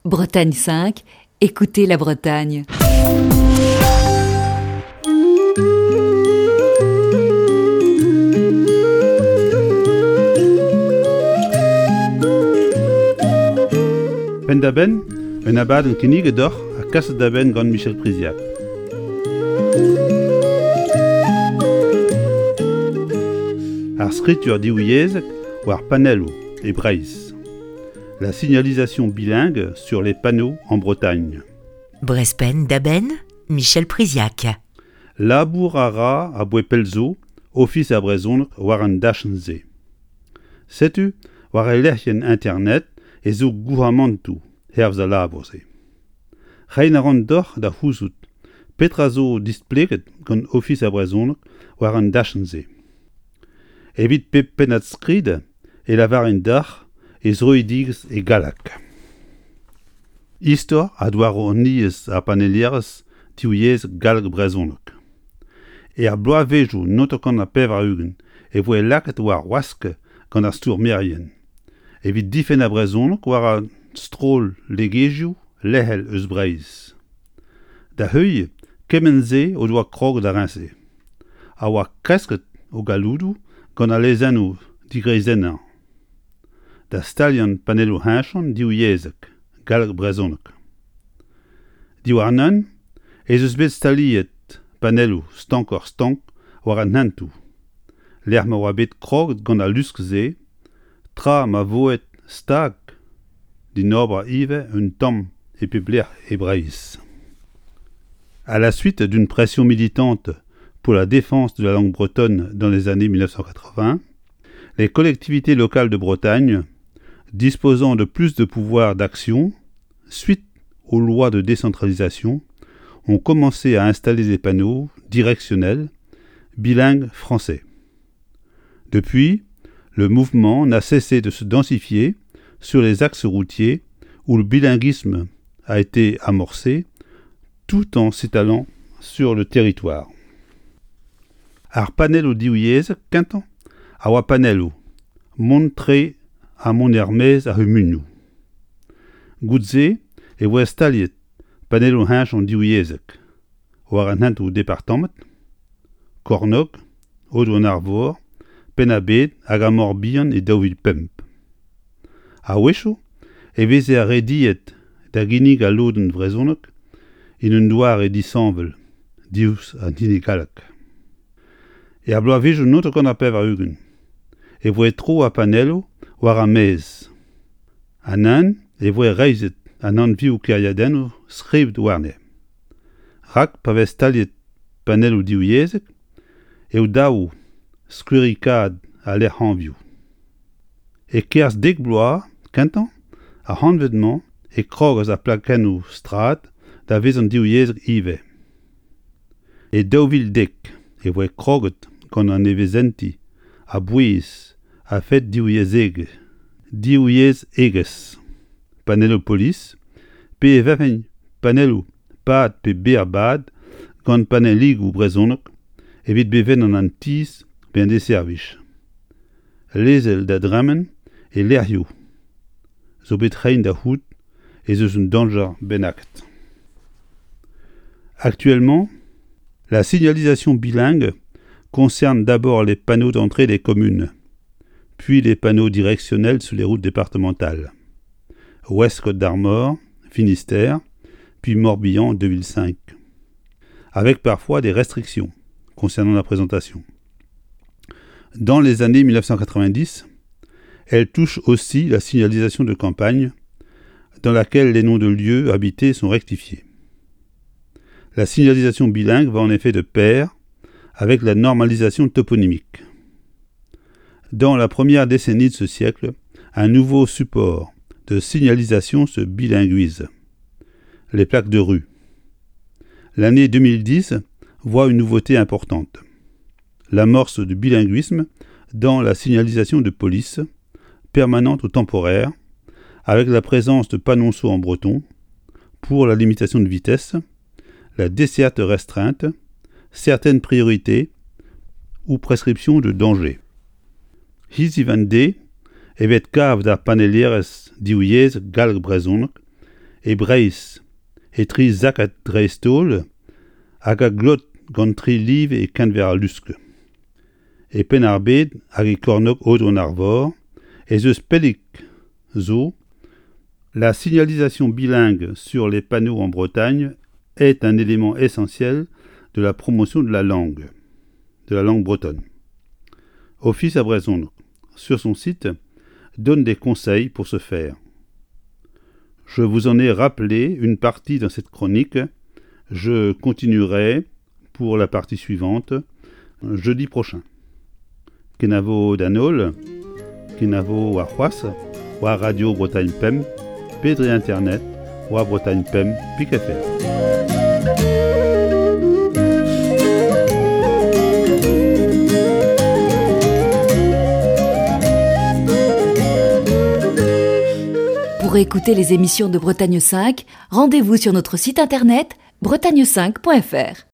Bretagne 5, écoutez la Bretagne. Pendaben, un abad en kinnig d'or a kaset d'aben gant Michel Priziac. Ar skritur diouiezek war panelou et Breis. La signalisation bilingue sur les panneaux en Bretagne. Brespen d'Aben, Michel Priziac. Labour ara a Bouepelzo, office a brezhoneg war an dachenze. Setu war e lec'hien internet e zo gouhamantou hervz a labourze. Rein a ran d'or da c'houzout, petra zo displeget gant office a brezhoneg war an dachenze. Evit pep penat skrid e lavar en dar e zroidigz e galak. Istor a doar o niez a panelierez tiouiez galg brezhoneg. E ar bloavezhou notokan a pev a ugen e voe laket war waske gant ar stour merien. Evit difen a brezhoneg war a strol legezioù lehel eus Breis. Da heuie, kemenze o doa krog da rinse. A war kresket o galoudou gant a lezennoù digreizennañ. Da stalion panelou henchon diouiezek, galg brezhoneg. Diwar nan, ez eus bet staliet panelou stankor stank war an hentou. L'er ma oa bet krog gant a luskze, tra ma voet stag din obra ive un tamm et pebler et Breis. À la suite d'une pression militante pour la défense de la langue bretonne dans les années 1980, les collectivités locales de Bretagne, disposant de plus de pouvoir d'action, suite aux lois de décentralisation, ont commencé à installer des panneaux directionnels bilingues français. Depuis, le mouvement n'a cessé de se densifier sur les axes routiers où le bilinguisme a été amorcé, tout en s'étalant sur le territoire. Ar panelou diouiez, quintan, a oa panelou, montré a mon hermez a humunou. Goudze e voe staliet panelou henchon diouiezek, war an hentou departamet, kornog, odo an arvor, pen a bet hag a mor bihan e daouvil pemp. A wecho, e veze a rediet da ginig a loden vrezhoneg, in un douar e disanvel, dious a dinigalak. E a bloavezhou notokan a pev a ugen, e voe tro a panelou war a mez. An an, e voe reizet an anviou keriadennou skrivd warne. Rak pa vez staliet panelou diouiezek, e ou daou skurikad a l'er anviou. E kerz dek bloaz, kentan, a hanvedman e krog a plakennou strat da vez an diouiezek ive. E daouvil dek, e voe kroget gant an evezenti, a bouiz, a fet diouiez eges, panelou polis, pe e vefen panelou pad pe ber bad gant panel ligou brezhoneg, evit beven an tiz pe an deservich. Lezel da drammen e lerioù. Zo bet rein da hout et zeus un danger benaket. Actuellement, la signalisation bilingue concerne d'abord les panneaux d'entrée des communes, puis les panneaux directionnels sur les routes départementales. Ouest-Côte d'Armor, Finistère, puis Morbihan 2005, avec parfois des restrictions concernant la présentation. Dans les années 1990, elle touche aussi la signalisation de campagne, dans laquelle les noms de lieux habités sont rectifiés. La signalisation bilingue va en effet de pair avec la normalisation toponymique. Dans la première décennie de ce siècle, un nouveau support de signalisation se bilinguise, les plaques de rue. L'année 2010 voit une nouveauté importante, l'amorce du bilinguisme dans la signalisation de police, permanente ou temporaire, avec la présence de panonceaux en breton pour la limitation de vitesse, la desserte restreinte, certaines priorités ou prescriptions de danger. Hizivande evet kav da panelierez diouiez galg brezhoneg et Breis, et tri Zak à Dreistol, hag a glot gant tri liv et kanver luske. Et pen ar bed hag e kornok odron ar vor, et zeus pellik zo, la signalisation bilingue sur les panneaux en Bretagne est un élément essentiel de la promotion de la langue bretonne. Office à Brezon, sur son site, donne des conseils pour ce faire. Je vous en ai rappelé une partie dans cette chronique. Je continuerai pour la partie suivante jeudi prochain. Kenavo Danol, Kenavo Warhuas, Wa Radio Bretagne Pem, Pedri Internet, Wa Bretagne Pem, Pic FM. Pour écouter les émissions de Bretagne 5, rendez-vous sur notre site internet bretagne5.fr.